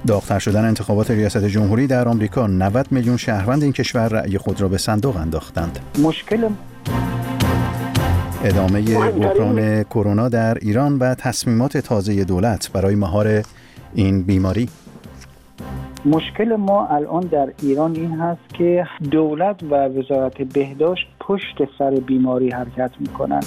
داغ‌تر شدن انتخابات ریاست جمهوری در آمریکا، 90 میلیون شهروند این کشور رأی خود را به صندوق انداختند. ادامه بحران کرونا در ایران و تصمیمات تازه دولت برای مهار این بیماری. مشکل ما الان در ایران این هست که دولت و وزارت بهداشت پشت سر بیماری حرکت میکنن.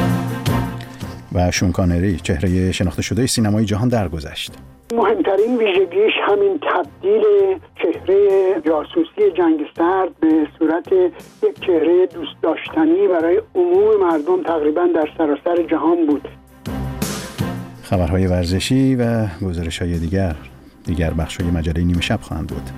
و شون کانری، چهره شناخته شده سینمای جهان درگذشت. مهمترین ویژگیش همین تبدیل چهره جاسوسی جنگ سرد به صورت یک چهره دوست داشتنی برای عموم مردم تقریبا در سراسر جهان بود. خبرهای ورزشی و گزارش‌های دیگر بخش‌های مجله نیمه شب خواهند بود.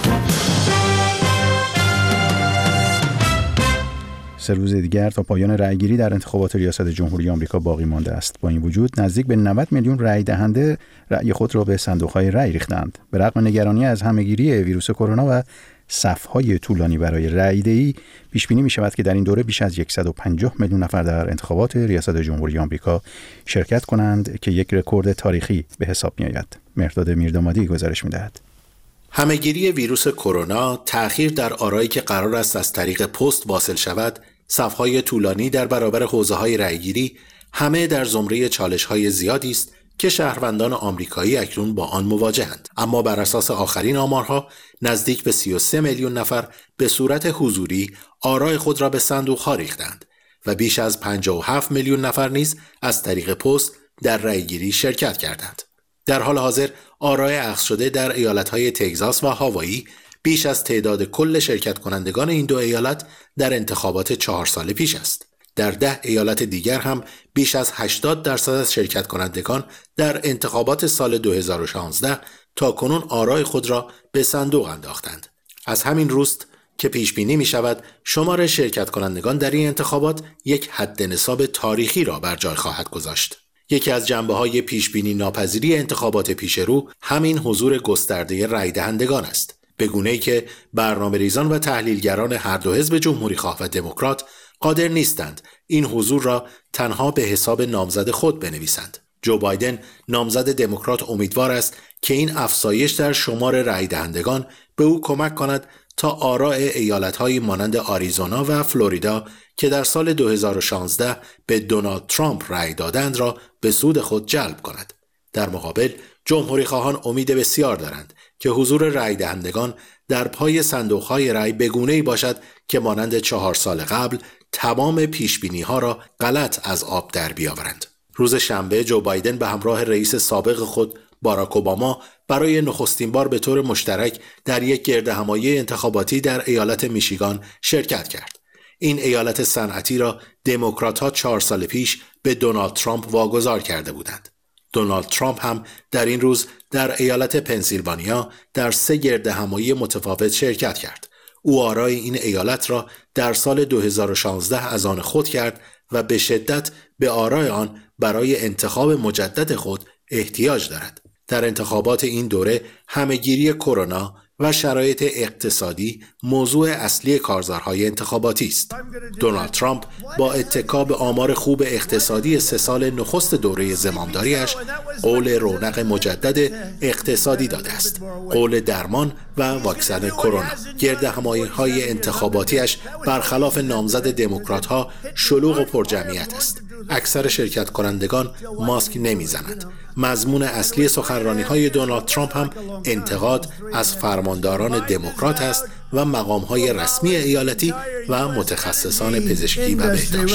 3 روز دیگر تا پایان رأیگیری در انتخابات ریاست جمهوری آمریکا باقی مانده است. با این وجود نزدیک به 90 میلیون رأی دهنده رأی خود را به صندوق‌های رأی ریختند. به رغم نگرانی از همه‌گیری ویروس کرونا و صف‌های طولانی برای رأی‌دهی، پیش‌بینی می‌شود که در این دوره بیش از 150 میلیون نفر در انتخابات ریاست جمهوری آمریکا شرکت کنند که یک رکورد تاریخی به حساب می‌آید. مهرداد میردامادی گزارش می‌دهد. همه‌گیری ویروس کرونا، تأخیر در آرایی که قرار است از طریق پست واصل شود، صف‌های طولانی در برابر حوزه‌های رأیگیری، همه در زمره چالش‌های زیادی است که شهروندان آمریکایی اکنون با آن مواجهند. اما بر اساس آخرین آمارها، نزدیک به 33 میلیون نفر به صورت حضوری آرای خود را به صندوق‌ها ریختند و بیش از 57 میلیون نفر نیز از طریق پست در رأیگیری شرکت کردند. در حال حاضر آرای اخذ شده در ایالت‌های تگزاس و هاوایی بیش از تعداد کل شرکت کنندگان این دو ایالت در انتخابات 4 سال پیش است. در 10 ایالت دیگر هم بیش از 80% از شرکت کنندگان در انتخابات سال 2016 تا کنون آرای خود را به صندوق انداختند. از همین روست که پیش بینی می شود شمار شرکت کنندگان در این انتخابات یک حد نصاب تاریخی را بر جای خواهد گذاشت. یکی از جنبه‌های پیش بینی ناپذیری انتخابات پیش رو همین حضور گسترده رای دهندگان است. به گونه‌ای که برنامه‌ریزان و تحلیلگران هر دو حزب جمهوری‌خواه و دموکرات قادر نیستند این حضور را تنها به حساب نامزد خود بنویسند. جو بایدن، نامزد دموکرات، امیدوار است که این افزایش در شمار رای دهندگان به او کمک کند تا آراء ایالت‌هایی مانند آریزونا و فلوریدا که در سال 2016 به دونالد ترامپ رای دادند را به سود خود جلب کند. در مقابل، جمهوری‌خواهان امید بسیار دارند که حضور رای دهندگان در پای صندوق‌های رای به گونه‌ای باشد که مانند 4 سال قبل تمام پیش‌بینی‌ها را غلط از آب در بیاورند. روز شنبه جو بایدن به همراه رئیس سابق خود باراک اوباما برای نخستین بار به طور مشترک در یک گردهمایی انتخاباتی در ایالت میشیگان شرکت کرد. این ایالت صنعتی را دموکرات‌ها 4 سال پیش به دونالد ترامپ واگذار کرده بودند. دونالد ترامپ هم در این روز در ایالت پنسیلوانیا در 3 گردهمایی متفاوت شرکت کرد. او آرای این ایالت را در سال 2016 از آن خود کرد و به شدت به آرای آن برای انتخاب مجدد خود احتیاج دارد. در انتخابات این دوره همه‌گیری کرونا و شرایط اقتصادی موضوع اصلی کارزارهای انتخاباتی است. دونالد ترامپ با اتکا به آمار خوب اقتصادی 3 سال نخست دوره زمامداریش قول رونق مجدد اقتصادی داده است. قول درمان و واکسن کرونا. گردهمایی‌های انتخاباتیش برخلاف نامزد دموکرات‌ها شلوغ و پرجمعیت است. اکثر شرکت کنندگان ماسک نمیزنند. مضمون اصلی سخنرانی‌های دونالد ترامپ هم انتقاد از فرمانداران دموکرات است و مقام‌های رسمی ایالتی و متخصصان پزشکی و بهداشت.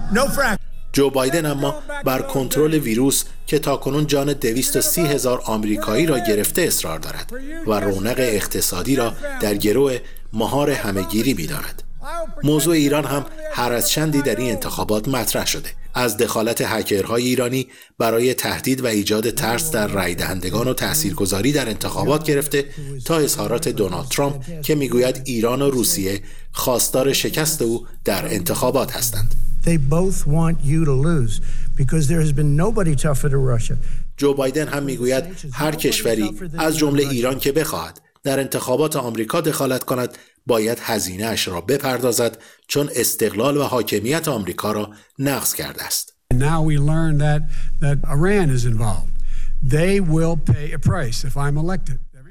جو بایدن اما بر کنترل ویروس که تاکنون جان 230,000 آمریکایی را گرفته اصرار دارد و رونق اقتصادی را در گرو مهار همه‌گیری می‌دارد. موضوع ایران هم هر از چندی در این انتخابات مطرح شده. از دخالت هکرهای ایرانی برای تهدید و ایجاد ترس در رای دهندگان و تاثیرگذاری در انتخابات گرفته تا اظهارات دونالد ترامپ که میگوید ایران و روسیه خواستار شکست او در انتخابات هستند. جو بایدن هم میگوید هر کشوری از جمله ایران که بخواهد در انتخابات آمریکا دخالت کند باید هزینه اش را بپردازد چون استقلال و حاکمیت آمریکا را نقض کرده است.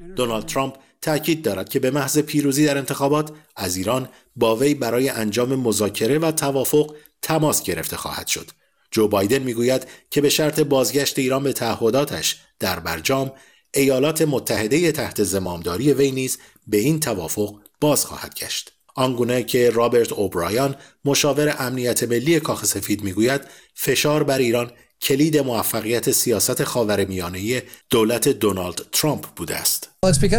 دونالد ترامپ تأکید دارد که به محض پیروزی در انتخابات از ایران با وی برای انجام مذاکره و توافق تماس گرفته خواهد شد. جو بایدن میگوید که به شرط بازگشت ایران به تعهداتش در برجام، ایالات متحده تحت زمامداری وی نیز به این توافق باز خواهد گشت. آنگونه که رابرت اوبرایان مشاور امنیت ملی کاخ سفید میگوید فشار بر ایران کلید موفقیت سیاست خاورمیانه دولت دونالد ترامپ بوده است.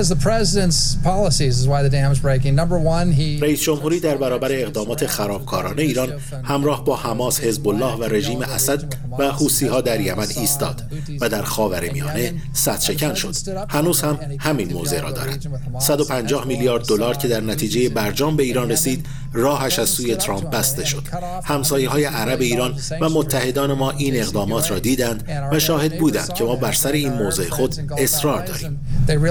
رئیس جمهوری در برابر اقدامات خرابکارانه ایران همراه با حماس، حزب الله و رژیم اسد و حوثی‌ها در یمن ایستاد و در خاورمیانه سدشکن شد. هنوز هم همین موضع را دارد. 150 میلیارد دلار که در نتیجه برجام به ایران رسید، راهش از سوی ترامپ بسته شد. همسایه‌های عرب ایران و متحدان ما این اقدامات را دیدند و شاهد بودند که ما بر سر این موضع خود اصرار داریم.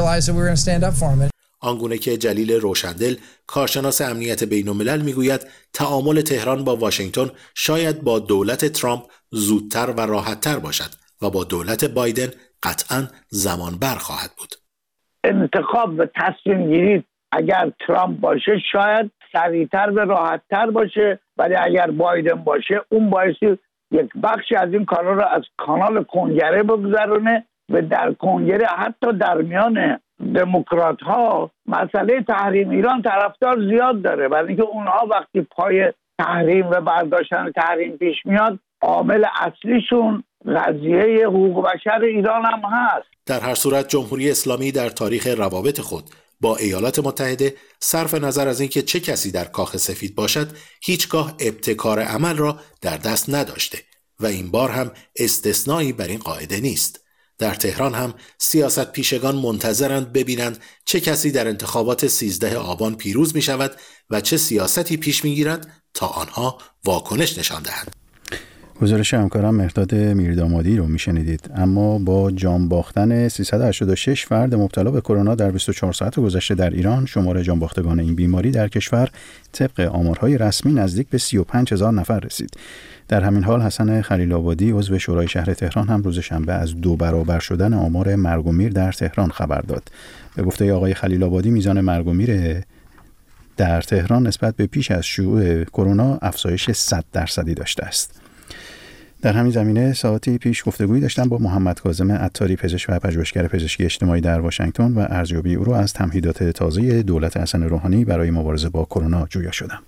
آنگونه که جلیل روشندل، کارشناس امنیت بین‌الملل میگوید تعامل تهران با واشنگتن شاید با دولت ترامپ زودتر و راحت‌تر باشد و با دولت بایدن قطعاً زمانبر خواهد بود. انتخاب و تصمیم گیری اگر ترامپ باشه شاید سریعتر و راحت‌تر باشه، ولی اگر بایدن باشه اون باعثی یک بخشی از این کارا رو از کانال کنگره بگذرونه و در کنگره حتی در میان دموکرات ها مسئله تحریم ایران طرفدار زیاد داره، برای اینکه اونها وقتی پای تحریم و برداشتن تحریم پیش میاد عامل اصلیشون قضیه حقوق بشر ایران هم هست. در هر صورت جمهوری اسلامی در تاریخ روابط خود با ایالات متحده صرف نظر از اینکه چه کسی در کاخ سفید باشد هیچگاه ابتکار عمل را در دست نداشته و این بار هم استثنایی بر این قاعده نیست. در تهران هم سیاست پیشگان منتظرند ببینند چه کسی در انتخابات 13 آبان پیروز می شود و چه سیاستی پیش می گیرد تا آنها واکنش نشان دهند. گزارش همکارم مهرداد میردامادی رو میشنیدید. اما با جان باختن 386 فرد مبتلا به کرونا در 24 ساعت گذشته در ایران، شمار جان باختگان این بیماری در کشور طبق آمارهای رسمی نزدیک به 35,000 نفر رسید. در همین حال حسن خلیل‌آبادی عضو شورای شهر تهران هم روز شنبه از 2 برابر شدن آمار مرگ و میر در تهران خبر داد. به گفته آقای خلیل‌آبادی میزان مرگ و میر در تهران نسبت به پیش از شیوع کرونا افزایش 100% داشته است. در همین زمینه ساعتی پیش گفتگویی داشتم با محمد کاظم عطاری، پزشک و پژوهشگر پزشکی اجتماعی در واشنگتن و ارزیابی او را از تمهیدات تازه دولت حسن روحانی برای مبارزه با کرونا جویا شدم.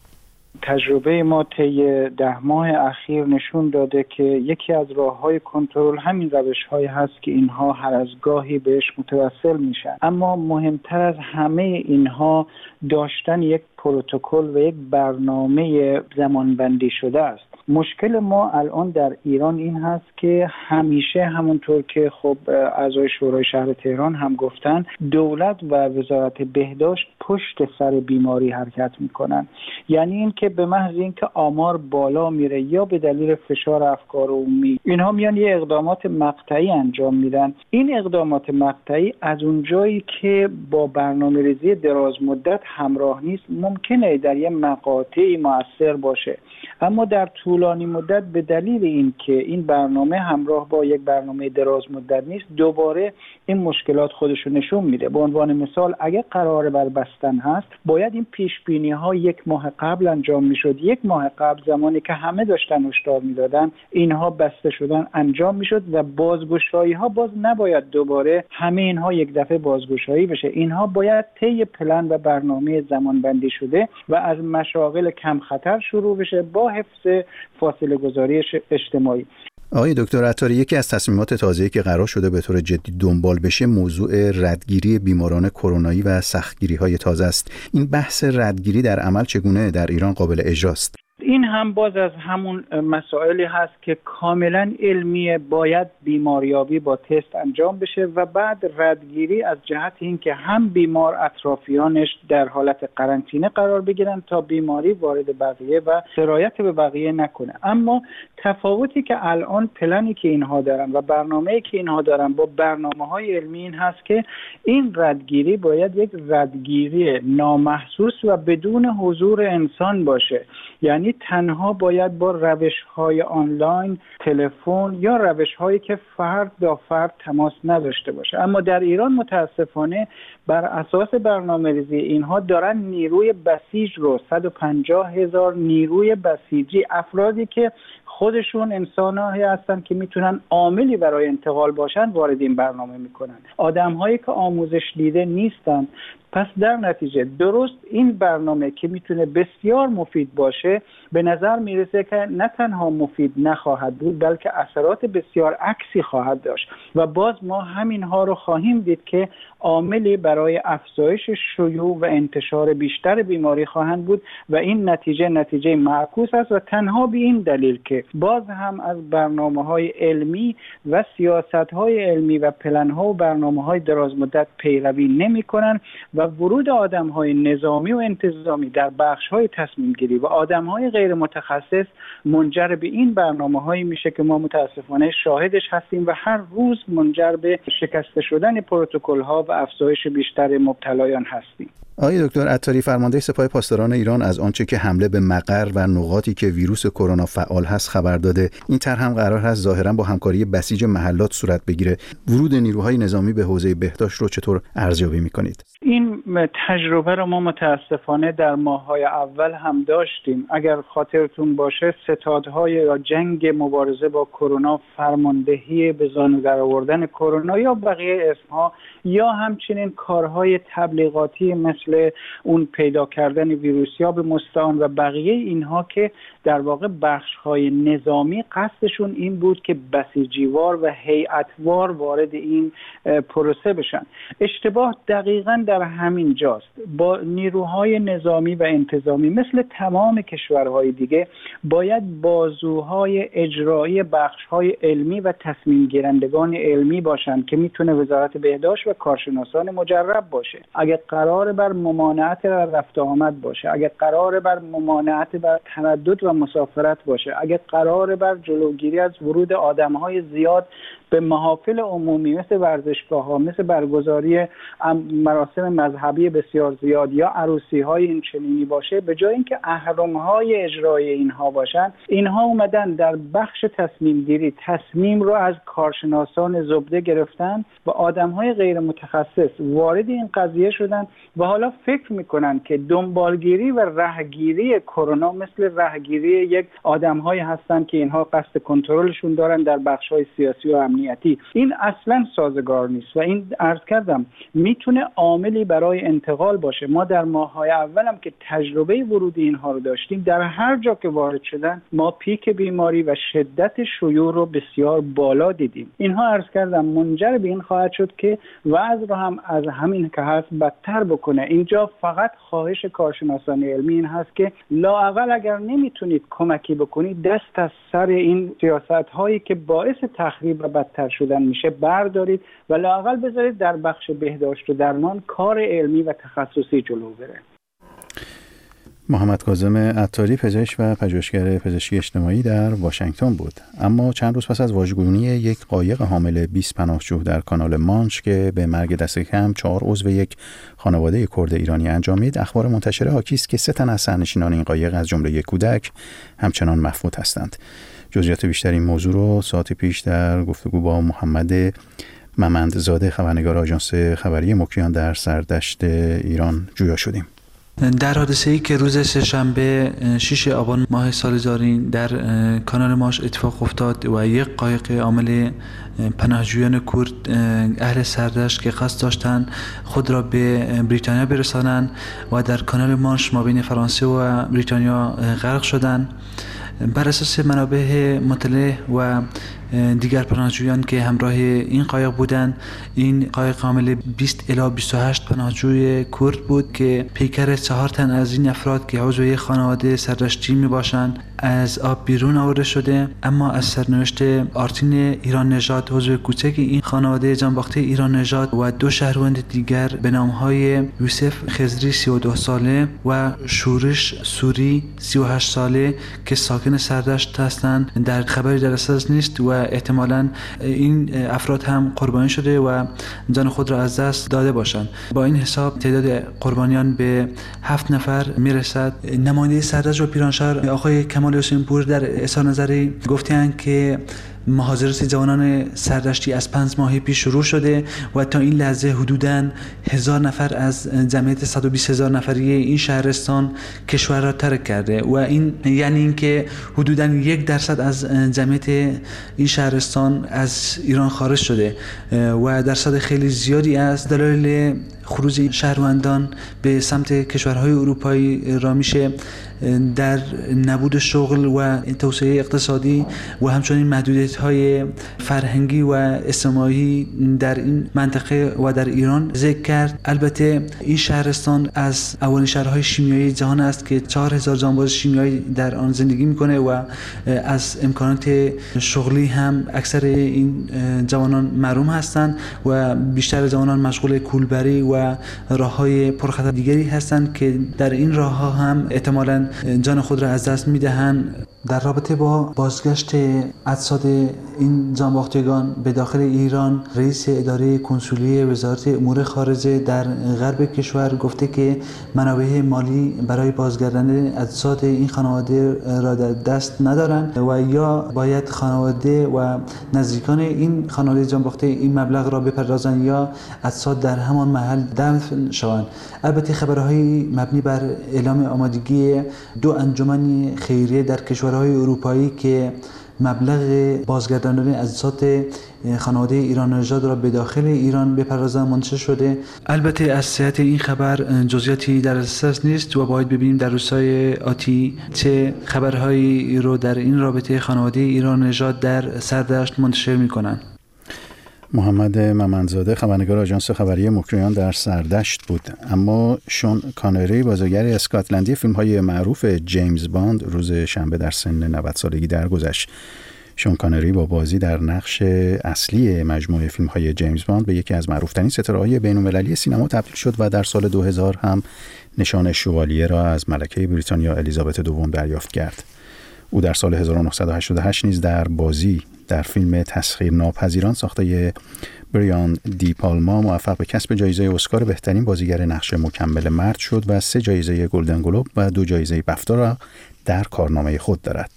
تجربه ما طی 10 ماه اخیر نشون داده که یکی از راه‌های کنترل همین روش‌هایی هست که اینها هر از گاهی بهش متوسل میشن، اما مهمتر از همه اینها داشتن یک پروتکل و یک برنامه زمانبندی شده است. مشکل ما الان در ایران این هست که همیشه همونطور که خب اعضای شورای شهر تهران هم گفتن، دولت و وزارت بهداشت پشت سر بیماری حرکت میکنن. یعنی این که به محض اینکه آمار بالا میره یا به دلیل فشار افکار عمومی، اینها میان یه اقدامات مقطعی انجام میدن. این اقدامات مقطعی از اونجایی که با برنامه‌ریزی دراز مدت همراه نیست ممکنه در یه مقاطعی مؤثر باشه، اما در طولانی مدت به دلیل این که این برنامه همراه با یک برنامه دراز مدت نیست، دوباره این مشکلات خودشو نشون میده. به عنوان مثال اگه قرار بر بستن هست، باید این پیش بینی ها 1 ماه قبل انجام میشد. 1 ماه قبل زمانی که همه داشتن هشدار میدادن اینها بسته شدن انجام میشد و بازگشایی ها باز نباید دوباره همه اینها یک دفعه بازگشایی بشه. اینها باید طی پلن و برنامه زمان بندی شده و از مشاغل کم خطر شروع بشه با حفظ فاصله گذاری اجتماعی. آقای دکتر عطاری، یکی از تصمیمات تازه‌ای که قرار شده به طور جدی دنبال بشه موضوع ردگیری بیماران کرونایی و سختگیری‌های تازه است. این بحث ردگیری در عمل چگونه در ایران قابل اجراست؟ این هم باز از همون مسائلی هست که کاملا علمیه. باید بیماریابی با تست انجام بشه و بعد ردگیری از جهت اینکه هم بیمار اطرافیانش در حالت قرنطینه قرار بگیرن تا بیماری وارد بقیه و سرایت به بقیه نکنه. اما تفاوتی که الان پلنی که اینها دارن و برنامه‌ای که اینها دارن با برنامه‌های علمی این هست که این ردگیری باید یک ردگیری نامحسوس و بدون حضور انسان باشه. یعنی تنها باید با روش‌های آنلاین، تلفن یا روش‌هایی که فرد با فرد تماس نداشته باشه. اما در ایران متاسفانه بر اساس برنامه‌ریزی اینها دارن نیروی بسیج رو 150,000 نیروی بسیجی، افرادی که خودشون انسان‌هایی هستن که میتونن عاملی برای انتقال باشن، وارد این برنامه میکنن. آدم‌هایی که آموزش دیده نیستن. پس در نتیجه درست این برنامه که میتونه بسیار مفید باشه، به نظر میرسه که نه تنها مفید نخواهد بود بلکه اثرات بسیار عکسی خواهد داشت و باز ما همینها رو خواهیم دید که عاملی برای افزایش شیوع و انتشار بیشتر بیماری خواهند بود و این نتیجه معکوس است و تنها به این دلیل که باز هم از برنامه‌های علمی و سیاست‌های علمی و پلن‌ها و برنامه‌های درازمدت پیروی نمی‌کنند و ورود آدم‌های نظامی و انتظامی در بخش‌های تصمیم‌گیری و آدم‌های غیر متخصص منجر به این برنامه‌هایی میشه که ما متاسفانه شاهدش هستیم و هر روز منجر به شکسته شدن پروتکل‌ها و افزایش بیشتر مبتلایان هستیم. آقای دکتر عطاری، فرمانده سپاه پاسداران ایران از آنچه که حمله به مقر و نقاطی که ویروس کرونا فعال هست خبر داده. این طرح هم قرار هست ظاهراً با همکاری بسیج محلات صورت بگیره. ورود نیروهای نظامی به حوزه بهداشت رو چطور ارزیابی می‌کنید؟ این تجربه رو ما متاسفانه در ماه‌های اول هم داشتیم. اگر خاطرتون باشه ستادهای یا جنگ مبارزه با کرونا، فرماندهی به زانو درآوردن کرونا یا بقیه اسمها یا همچنین کارهای تبلیغاتی مثل اون پیدا کردن ویروسیاب مستعان و بقیه اینها که در واقع بخش‌های نظامی قصدشون این بود که بسیجیوار و هیئتوار وارد این پروسه بشن. اشتباه دقیقاً در همین جاست. با نیروهای نظامی و انتظامی مثل تمام کشورهای دیگه باید بازوهای اجرایی بخش‌های علمی و تصمیم گیرندگان علمی باشن که میتونه وزارت بهداشت و کارشناسان مجرب باشه. اگه قرار بر ممانعت رفت آمد باشه، اگه قرار بر ممانعت بر تردد و مسافرت باشه، اگه قرار بر جلوگیری از ورود آدم‌های زیاد به محافل عمومی مثل ورزشگاه‌ها، مثل برگزاری مراسم مذهبی بسیار زیاد یا عروسی‌های این چنینی باشه، به جای اینکه اهرم‌های اجرایی اینها باشن، اینها اومدن در بخش تصمیم گیری تصمیم رو از کارشناسان زبده گرفتن و آدم‌های غیر متخصص وارد این قضیه شدن و حالا فکر می‌کنن که دنبالگیری و رهگیری کرونا مثل رهگیری یک آدم‌هایی هستن که اینها قصد کنترلشون دارن در بخش‌های سیاسی و امنیتی. این اصلا سازگار نیست و این عرض کردم میتونه عاملی برای انتقال باشه. ما در ماه‌های اولم که تجربه ورود اینها رو داشتیم، در هر جا که وارد شدن ما پیک بیماری و شدت شیوع رو بسیار بالا دیدیم. اینها عرض کردم منجر به این خواهد شد که وضع رو هم از همین که هست بدتر بکنه. اینجا فقط خواهش کارشناسان علمی این هست که لااقل اگر نمیتونید کمکی بکنید، دست از سر این سیاست‌هایی که باعث تخریب و بدتر شدن میشه بردارید و لااقل بذارید در بخش بهداشت و درمان کار علمی و تخصصی جلو بره. محمد کاظم عطاری، پزشک و پژوهشگر پزشکی اجتماعی در واشنگتن بود. اما چند روز پس از واژگونی یک قایق حامل 20 پناهجو در کانال مانش که به مرگ دست کم 4 عضو یک خانواده کرد ایرانی انجامید، اخبار منتشره حاکی است که 3 تن از سرنشینان این قایق از جمله یک کودک همچنان مفقود هستند. جزئیات بیشتر این موضوع رو ساعتی پیش در گفتگو با محمد ممندزاده، خبرنگار آژانس خبری مکریان در سردشت ایران جویا شدیم. در حادثه‌ای که روز سه‌شنبه 6 آبان ماه سال جاری در کانال ماش اتفاق افتاد و یک قایق حامل پناهجویان کرد اهل سردشت که قصد داشتند خود را به بریتانیا برسانند و در کانال ماش مابین فرانسه و بریتانیا غرق شدند، بر اساس منابع مطلع و دیگر پناهجویان که همراه این قایق بودند. این قایق حامل 20 الی 28 پناهجوی کرد بود که پیکر 4 تن از این افراد که عضو خانواده سردشتی میباشند از آب بیرون آورده شده، اما از سرنوشت آرتین ایران نژاد عضو کوچک این خانواده جانباخته ایران نژاد و 2 شهروند دیگر به نامهای یوسف خضری 32 ساله و شورش سوری 38 ساله که ساکن سردشت هستند در خبری در اساس نیست و احتمالاً این افراد هم قربانی شده و جان خود را از دست داده باشند. با این حساب تعداد قربانیان به 7 نفر میرسد. نماینده سردشت و پیرانشهر آقای کمال حسین پور در اظهار نظری گفتند که مهاجرت جوانان سردشتی از 5 ماه پیش شروع شده و تا این لحظه حدوداً 1000 نفر از جمعیت 120,000 نفری این شهرستان کشور را ترک کرده و این یعنی اینکه حدوداً 1% از جمعیت این شهرستان از ایران خارج شده و درصد خیلی زیادی از دلایل خروج شهروندان به سمت کشورهای اروپایی را میشه در نبود شغل و توسعه اقتصادی و همچنین محدودیت‌های فرهنگی و اجتماعی در این منطقه و در ایران ذکر کرد. البته این شهرستان از اولین شهرهای شیمیایی جهان است که 4000 جانباز شیمیایی در آن زندگی میکنه و از امکانات شغلی هم اکثر این جوانان محروم هستند و بیشتر جوانان مشغول کولبری و راه‌های پرخطر دیگری هستند که در این راه‌ها هم احتمالاً جان خود را از دست می‌دهند. در رابطه با بازگشت اجساد این جانباختگان به داخل ایران، رئیس اداره کنسولی وزارت امور خارجه در غرب کشور گفته که منابع مالی برای بازگرداندن اجساد این خانواده را در دست ندارند و یا باید خانواده و نزدیکان این خانواده جانباخته این مبلغ را بپردازند یا اجساد در همان محل دفن شوند. البته خبرهای مبنی بر اعلام آمادگی 2 انجمن خیریه در کشورهای اروپایی که مبلغ بازگرداندن اجساد خانواده ایران نژاد را به داخل ایران بپردازند منتشر شده. البته از صحت این خبر جزئیاتی در دسترس نیست و باید ببینیم در روزهای آتی چه خبرهایی رو در این رابطه خانواده ایران نژاد در سردشت منتشر می‌کنند. محمد ممندزاده خبرنگار آژانس خبری مکریان در سردشت بود. اما شون کانری بازیگر اسکاتلندی فیلم‌های معروف جیمز باند روز شنبه در سن 90 سالگی درگذشت. شون کانری با بازی در نقش اصلی مجموعه فیلم‌های جیمز باند به یکی از معروف‌ترین ستاره‌های بین‌المللی سینما تبدیل شد و در سال 2000 هم نشان شوالیه را از ملکه بریتانیا الیزابت دوم دریافت کرد. او در سال 1988 نیز در بازی در فیلم تسخیرناپذیران ساخته بریان دی پالما موفق به کسب جایزه اسکار بهترین بازیگر نقش مکمل مرد شد و 3 جایزه گلدن گلوب و 2 جایزه بفتا را در کارنامه خود دارد.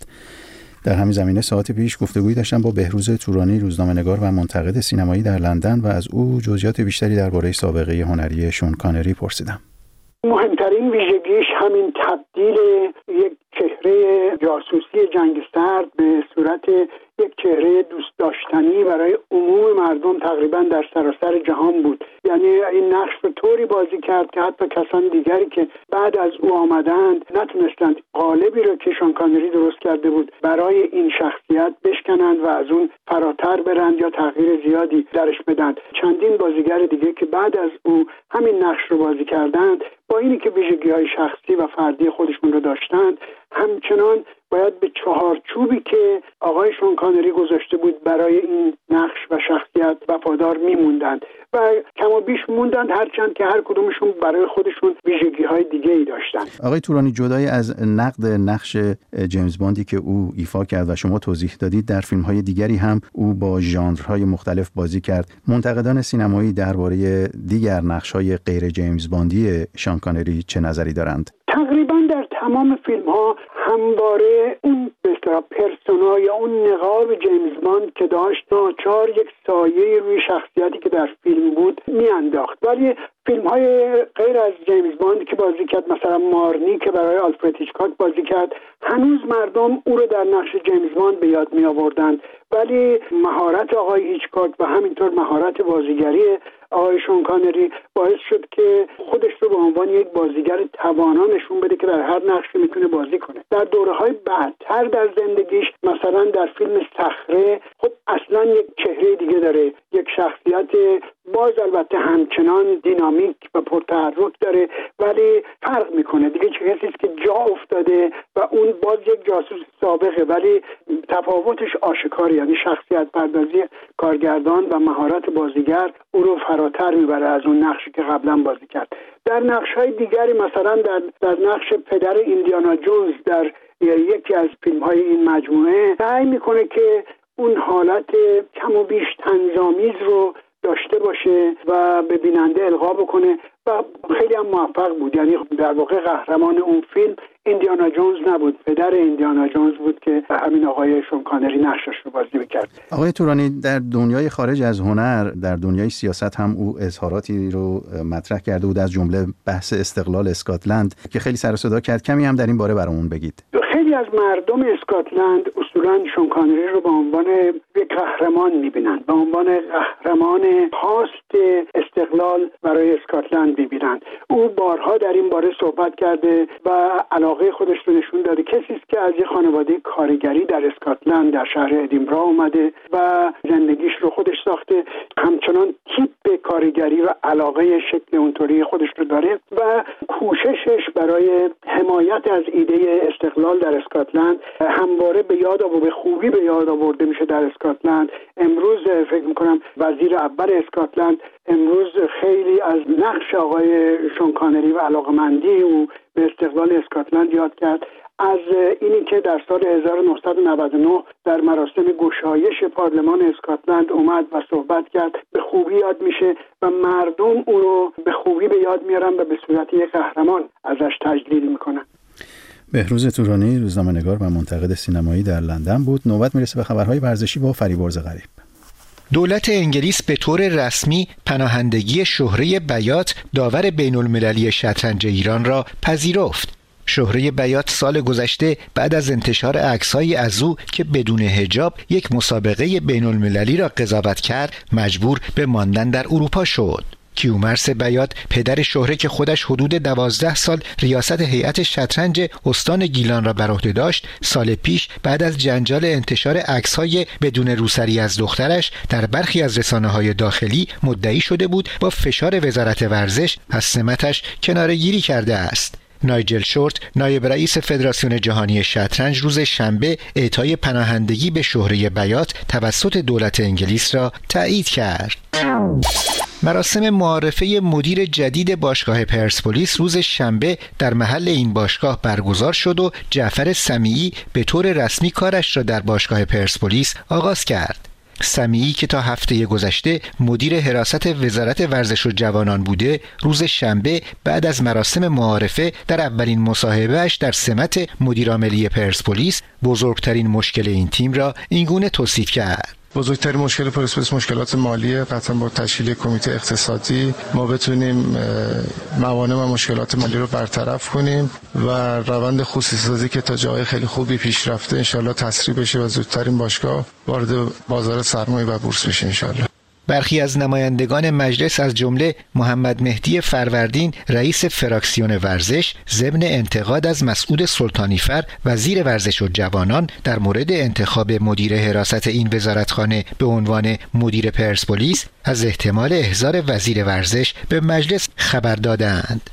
در همین زمینه ساعت پیش گفتگویی داشتم با بهروز تورانی، روزنامه‌نگار و منتقد سینمایی در لندن و از او جزئیات بیشتری درباره سابقه هنری شون کانری پرسیدم. مهمترین ویژگیش همین تبدیل یک چهره جاسوسی جنگ سرد به صورت یک چهره دوست داشتنی برای عموم مردم تقریبا در سراسر جهان بود. یعنی این نقش رو طوری بازی کرد که حتی کسان دیگری که بعد از او آمدند نتونستند قالبی رو که شون کانری درست کرده بود برای این شخصیت بشکنند و از اون فراتر برند یا تغییر زیادی درش بدند. چندین بازیگر دیگه که بعد از او همین نقش رو بازی کردند با اینی که ویژگی‌های شخصی و فردی خودشون رو داشتند همچنان باید به چهارچوبی که آقای شون کانری گذاشته بود برای این نقش و شخصیت وفادار میموندند و کم و بیش موندند، هرچند که هر کدومشون برای خودشون ویژگی‌های دیگه‌ای داشتند. آقای تورانی، جدای از نقد نقش جیمز باندی که او ایفا کرد و شما توضیح دادید، در فیلم‌های دیگری هم او با ژانرهای مختلف بازی کرد. منتقدان سینمایی درباره دیگر نقش‌های غیر جیمز باندی شون کانری چه نظری دارند؟ تقریبا در تمام فیلم‌ها همواره اون به اصطلاح پرسونا یا اون نقاب جیمز باند که داشت ناچار یک سایه روی شخصیتی که در فیلم بود میانداخت. ولی فیلم‌های غیر از جیمز باند که بازی کرد، مثلا مارنی که برای آلفرد هیچکاک بازی کرد، هنوز مردم او رو در نقش جیمز باند به یاد می آوردند. ولی مهارت آقای هیچکاک و همینطور مهارت بازیگری آقای شون کانری باعث شد که خودش رو به عنوان یک بازیگر توانا نشون بده که در هر نقشی میتونه بازی کنه. در دوره‌های بعدتر در زندگیش، مثلا در فیلم صخره، خب اصلا یک چهره دیگه داره، یک شخصیت باز البته همچنان دینامیک و پرتحرک داره، ولی فرق میکنه دیگه. کسی است که جا افتاده و اون باز یک جاسوس سابقه، ولی تفاوتش آشکاره، یعنی شخصیت پردازی کارگردان و مهارت بازیگر او رو فراتر میبره از اون نقشی که قبلا بازی کرد. در نقش‌های دیگری مثلا در نقش پدر ایندیانا جونز در یکی از فیلم‌های این مجموعه سعی میکنه که اون حالت کم و بیش طنزآمیز رو داشته باشه و به بیننده القا بکنه و خیلی هم موفق بود. یعنی در واقع قهرمان اون فیلم ایندیانا جونز نبود، پدر ایندیانا جونز بود که همین آقای شون کانری نقشش رو بازی می‌کرد. آقای تورانی، در دنیای خارج از هنر، در دنیای سیاست هم او اظهاراتی رو مطرح کرده بود، از جمله بحث استقلال اسکاتلند که خیلی سر و صدا کرد. کمی هم در این باره برامون بگید. خیلی از مردم اسکاتلند اصولاً شون کانری رو به عنوان یک قهرمان می‌بینند، به عنوان قهرمان خواست استقلال برای اسکاتلند می‌بینند. او بارها در این باره صحبت کرده و علاقه خودش رو نشون داده. کسی است که از یک خانواده کارگری در اسکاتلند در شهر ادینبرا اومده و زندگیش رو خودش ساخته، همچنان تیپ کارگری و علاقه شکل اونطوری خودش رو داره و کوششش برای حمایت از ایده استقلال در اسکاتلند همواره به یاد و به خوبی به یاد آورده میشه در اسکاتلند. امروز فکر میکنم وزیر اول اسکاتلند امروز خیلی از نقش آقای شون کانری و علاقمندی او به استقلال اسکاتلند یاد کرد. از اینی که در سال 1999 در مراسم گشایش پارلمان اسکاتلند اومد و صحبت کرد به خوبی یاد میشه و مردم او رو به خوبی به یاد میارن و به صورت یک قهرمان ازش تجلیل میکنن. بهروز تورانی، روزنامه‌نگار و منتقد سینمایی در لندن بود. نوبت میرسه به خبرهای ورزشی با فریبرز غریب. دولت انگلیس به طور رسمی پناهندگی شهره بیات داور بین‌المللی شطرنج ایران را پذیرفت. شهره بیات سال گذشته بعد از انتشار عکس‌هایی از او که بدون حجاب یک مسابقه بین‌المللی را قضاوت کرد، مجبور به ماندن در اروپا شد. کیومرث بیات، پدر شهره که خودش حدود 12 سال ریاست هیئت شطرنج استان گیلان را بر عهده داشت، سال پیش بعد از جنجال انتشار عکس‌های بدون روسری از دخترش در برخی از رسانه‌های داخلی مدعی شده بود با فشار وزارت ورزش از سمتش کناره‌گیری کرده است. نایجل شورت، نایب رئیس فدراسیون جهانی شطرنج، روز شنبه اعطای پناهندگی به شهره بیات توسط دولت انگلیس را تایید کرد. مراسم معارفه مدیر جدید باشگاه پرسپولیس روز شنبه در محل این باشگاه برگزار شد و جعفر سمیعی به طور رسمی کارش را در باشگاه پرسپولیس آغاز کرد. سمیعی که تا هفته گذشته مدیر حراست وزارت ورزش و جوانان بوده، روز شنبه بعد از مراسم معارفه در اولین مصاحبه‌اش در سمت مدیرعاملی پرسپولیس بزرگترین مشکل این تیم را اینگونه توصیف کرد. بزرگترین مشکل پرسپولیس مشکلات مالیه. قطعا با تشکیل کمیته اقتصادی ما بتونیم موانع و مشکلات مالی رو برطرف کنیم و روند خصوصی‌سازی که تا جای خیلی خوبی پیش رفته انشالله تسریع بشه و زودترین باشگاه وارد بازار سرمایه و بورس بشه انشالله. برخی از نمایندگان مجلس از جمله محمد مهدی فروردین رئیس فراکسیون ورزش ضمن انتقاد از مسعود سلطانیفر وزیر ورزش و جوانان در مورد انتخاب مدیر حراست این وزارتخانه به عنوان مدیر پرسپولیس از احتمال احضار وزیر ورزش به مجلس خبر دادند.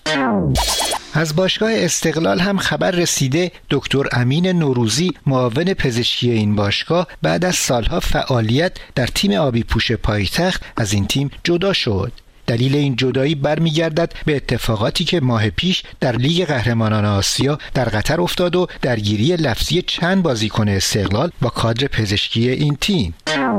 از باشگاه استقلال هم خبر رسیده دکتر امین نوروزی معاون پزشکی این باشگاه بعد از سالها فعالیت در تیم آبی پوش پایتخت از این تیم جدا شد. دلیل این جدایی برمیگردد به اتفاقاتی که ماه پیش در لیگ قهرمانان آسیا در قطر افتاد و درگیری لفظی چند بازیکن استقلال با کادر پزشکی این تیم.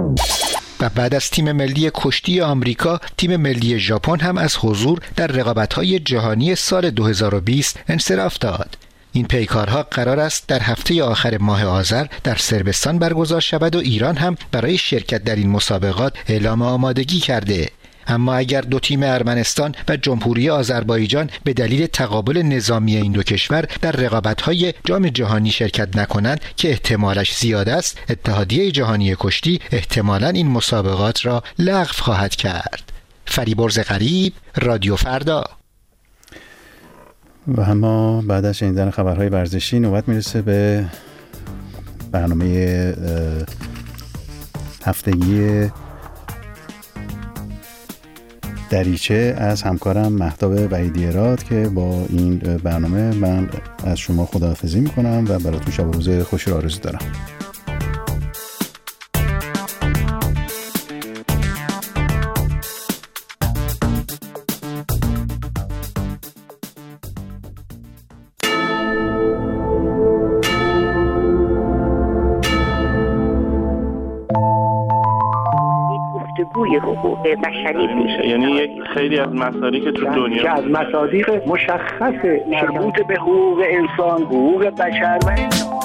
و بعد از تیم ملی کشتی آمریکا، تیم ملی ژاپن هم از حضور در رقابت‌های جهانی سال 2020 انصراف داد. این پیکارها قرار است در هفته آخر ماه آذر در صربستان برگزار شود و ایران هم برای شرکت در این مسابقات اعلام آمادگی کرده. اما اگر دو تیم ارمنستان و جمهوری آذربایجان به دلیل تقابل نظامی این دو کشور در رقابت‌های جام جهانی شرکت نکنند که احتمالش زیاد است، اتحادیه جهانی کشتی احتمالاً این مسابقات را لغو خواهد کرد. فریبرز غریب، رادیو فردا. و اما بعد از شنیدن خبرهای ورزشی نوبت میرسه به برنامه هفتگی دریچه از همکارم مهتاب وحیدی‌راد که با این برنامه من از شما خداحافظی میکنم و براتون شب و روز خوشی را آرزو دارم. حقوق بشری میشه، یعنی یک خیلی از مصادیق تو دنیا که از مصادیق مشخص مربوط به حقوق انسان، حقوق بشر و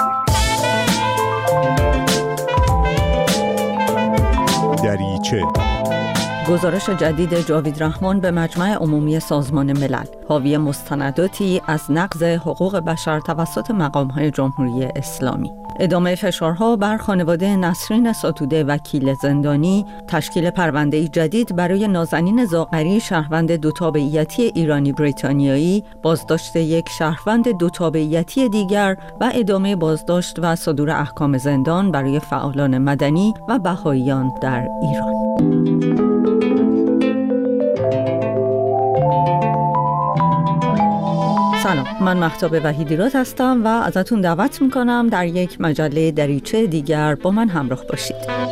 دریچه. گزارش جدید جاوید رحمان به مجمع عمومی سازمان ملل حاوی مستنداتی از نقض حقوق بشر توسط مقام‌های جمهوری اسلامی. ادامه فشارها بر خانواده نسرین ستوده وکیل زندانی، تشکیل پرونده‌ای جدید برای نازنین زاغری شهروند دوتابعیتی ایرانی بریتانیایی، بازداشت یک شهروند دوتابعیتی دیگر و ادامه بازداشت و صدور احکام زندان برای فعالان مدنی و بهائیان در ایران. سلام، من مهتاب وحیدی‌راد هستم و ازتون دعوت میکنم در یک مجله دریچه دیگر با من همراه باشید.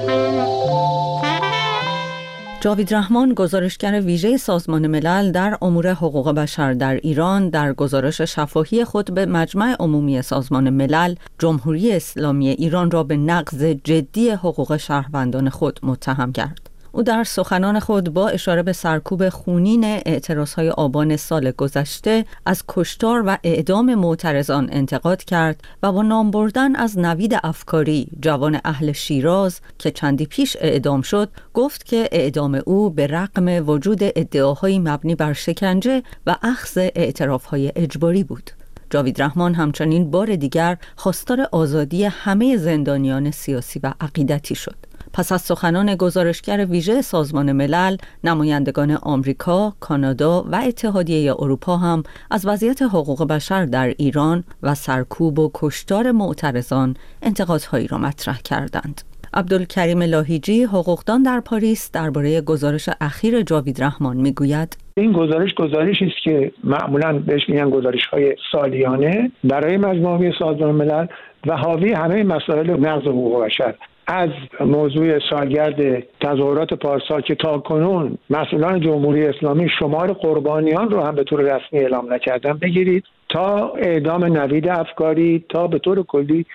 جاوید رحمان، گزارشگر ویژه سازمان ملل در امور حقوق بشر در ایران، در گزارش شفاهی خود به مجمع عمومی سازمان ملل جمهوری اسلامی ایران را به نقض جدی حقوق شهروندان خود متهم کرد. او در سخنان خود با اشاره به سرکوب خونین اعتراضهای آبان سال گذشته از کشتار و اعدام معترضان انتقاد کرد و با نام بردن از نوید افکاری، جوان اهل شیراز که چندی پیش اعدام شد، گفت که اعدام او به رغم وجود ادعاهای مبنی بر شکنجه و اخذ اعترافهای اجباری بود. جاوید رحمان همچنین بار دیگر خواستار آزادی همه زندانیان سیاسی و عقیدتی شد. پس از سخنان گزارشگر ویژه سازمان ملل، نمایندگان آمریکا، کانادا و اتحادیه اروپا هم از وضعیت حقوق بشر در ایران و سرکوب و کشتار معترضان انتقادهایی را مطرح کردند. عبدالکریم لاهیجی، حقوقدان در پاریس، درباره گزارش اخیر جاوید رحمان میگوید: این گزارشی است که معمولاً بهش میگن گزارش‌های سالیانه برای مجموعه سازمان ملل و حاوی همه مسائل نقض حقوق بشر، از موضوع سالگرد تظاهرات پارسال که تاکنون مسئولان جمهوری اسلامی شمار قربانیان رو هم به طور رسمی اعلام نکردن بگیرید، تا اعدام نوید افکاری، تا به طور کلی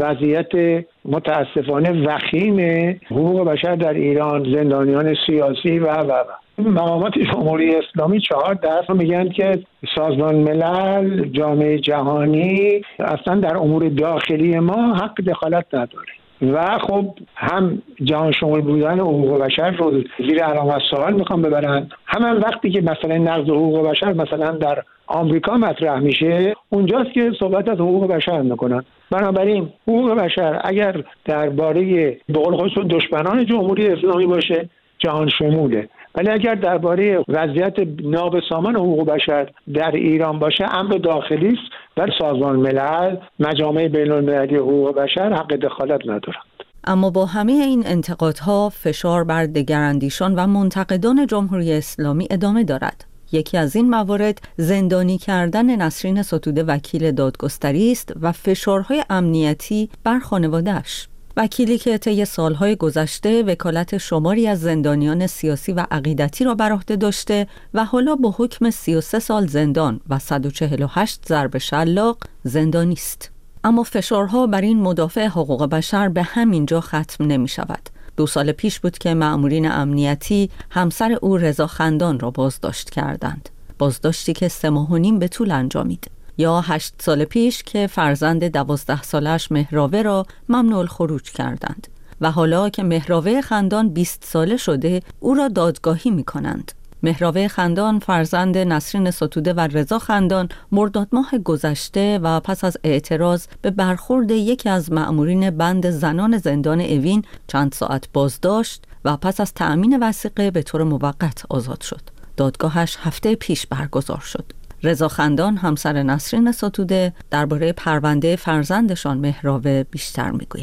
وضعیت متاسفانه وخیم حقوق بشر در ایران، زندانیان سیاسی و مقامات جمهوری اسلامی 4 دست میگن که سازمان ملل، جامعه جهانی اصلا در امور داخلی ما حق دخالت نداره و خب هم جهان شمول بودن حقوق بشر رو زیر علامت سوال میخوام ببرن، هم وقتی که مثلا نقض حقوق بشر مثلا در آمریکا مطرح میشه، اونجاست که صحبت از حقوق بشر میکنن. بنابراین حقوق بشر اگر درباره به قول خودشون دشمنان جمهوری اسلامی باشه، جهان شموله، ولی اگر درباره وضعیت نابسامان حقوق بشر در ایران باشه، امر داخلی است و سازمان ملل، مجامع بین‌المللی حقوق بشر حق دخالت ندارند. اما با همه این انتقادها، فشار بر دگراندیشان و منتقدان جمهوری اسلامی ادامه دارد. یکی از این موارد زندانی کردن نسرین ستوده وکیل دادگستری است و فشارهای امنیتی بر خانواده‌اش. وکیلی که طی سالهای گذشته وکالت شماری از زندانیان سیاسی و عقیدتی را بر عهده داشته و حالا با حکم 33 سال زندان و 148 ضرب شلاق زندانی است. اما فشارها بر این مدافع حقوق بشر به همین جا ختم نمی شود. 2 سال پیش بود که مأمورین امنیتی همسر او رضا خندان را بازداشت کردند. بازداشتی که 3.5 ماه به طول انجامید. یا 8 سال پیش که فرزند 12 سالش مهراوه را ممنوع الخروج کردند و حالا که مهراوه خندان 20 ساله شده، او را دادگاهی می کنند. مهراوه خندان فرزند نسرین ستوده و رضا خندان مرداد ماه گذشته و پس از اعتراض به برخورد یکی از مأمورین بند زنان زندان اوین چند ساعت بازداشت و پس از تأمین وثیقه به طور موقت آزاد شد. دادگاهش هفته پیش برگزار شد. رضا خندان همسر نسرین ستوده درباره پرونده فرزندشان مهراوه بیشتر میگوید.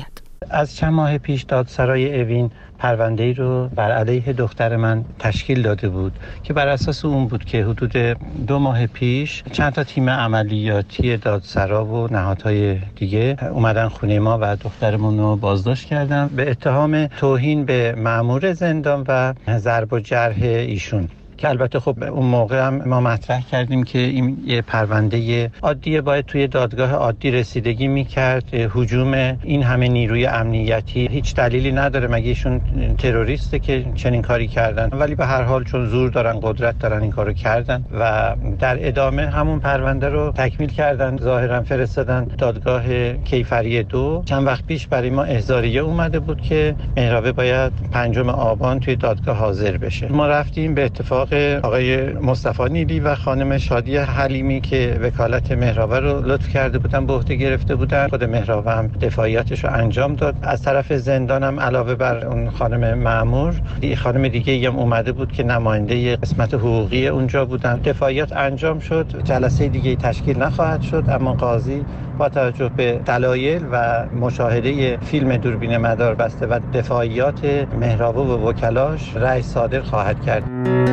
از چند ماه پیش دادسرای اوین پرونده‌ای رو بر علیه دختر من تشکیل داده بود که بر اساس اون بود که حدود 2 ماه پیش چند تا تیم عملیاتی دادسرا و نهادهای دیگه اومدن خونه ما و دخترمون رو بازداشت کردن به اتهام توهین به مأمور زندان و ضرب و جرح ایشون، که البته خب اون موقع هم ما مطرح کردیم که این یه پرونده عادیه، باید توی دادگاه عادی رسیدگی میکرد. هجوم این همه نیروی امنیتی هیچ دلیلی نداره، مگه ایشون تروریسته که چنین کاری کردن؟ ولی به هر حال چون زور دارن، قدرت دارن، این کارو کردن و در ادامه همون پرونده رو تکمیل کردن، ظاهرا فرستادن دادگاه کیفری 2. چند وقت پیش برای ما احضاریه اومده بود که مهرابه باید 5 آبان توی دادگاه حاضر بشه. ما رفتیم، به اتفاق آقای مصطفی نیلی و خانم شادی حلیمی که وکالت مهرابه رو لطف کرده بودن به عهده گرفته بودن، خود مهرابه هم دفاعیاتش رو انجام داد. از طرف زندان هم علاوه بر اون خانم مأمور، خانم دیگه هم اومده بود که نماینده قسمت حقوقی اونجا بودن. دفاعیات انجام شد، جلسه دیگه تشکیل نخواهد شد، اما قاضی با توجه به دلایل و مشاهده فیلم دوربین مدار بسته و دفاعیات مهرابه و وکلاش رأی صادر خواهد کرد.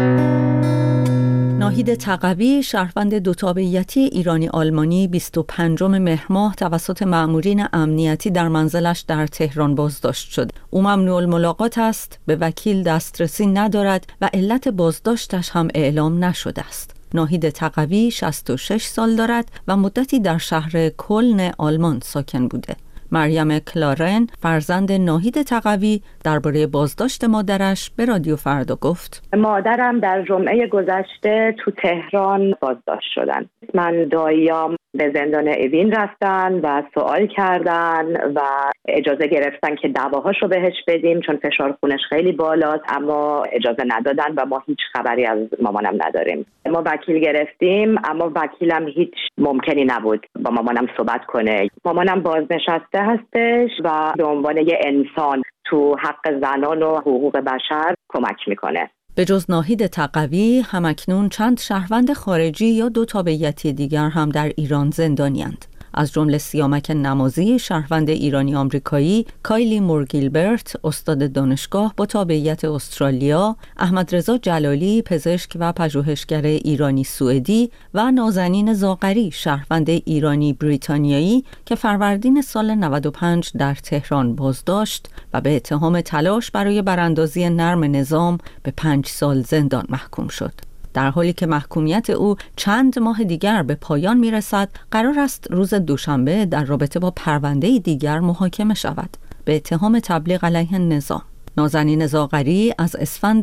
ناهید تقوی، شهروند دوتابعیتی ایرانی آلمانی، 25 مهر ماه توسط مأمورین امنیتی در منزلش در تهران بازداشت شد. او ممنوع الملاقات است، به وکیل دسترسی ندارد و علت بازداشتش هم اعلام نشده است. ناهید تقوی 66 سال دارد و مدتی در شهر کلن آلمان ساکن بوده. مریم کلارن، فرزند ناهید تقوی، درباره بازداشت مادرش به رادیو فردا گفت: مادرم در جمعه گذشته تو تهران بازداشت شدن. من داییام به زندان اوین رفتن و سوال کردن و اجازه گرفتن که دواهاشو بهش بدیم چون فشار خونش خیلی بالاست، اما اجازه ندادن و ما هیچ خبری از مامانم نداریم. ما وکیل گرفتیم اما وکیلم هیچ ممکنی نبود با مامانم صحبت کنه. مامانم بازنشسته هستش و به عنوان یه انسان تو حق زنان و حقوق بشر کمک میکنه. به جز ناهید تقوی، همکنون چند شهروند خارجی یا دوتابعیتی دیگر هم در ایران زندانی‌اند. از جمله سیامک نمازی، شهروند ایرانی آمریکایی، کایلی مورگیلبرت، استاد دانشگاه با تابعیت استرالیا، احمد رضا جلالی، پزشک و پژوهشگر ایرانی سوئدی و نازنین زاغری، شهروند ایرانی بریتانیایی که فروردین سال 95 در تهران بازداشت و به اتهام تلاش برای براندازی نرم نظام به 5 سال زندان محکوم شد. در حالی که محکومیت او چند ماه دیگر به پایان میرسد، قرار است روز دوشنبه در رابطه با پرونده دیگر محاکمه شود به اتهام تبلیغ علیه نظام. نازنین زاغری از اسفند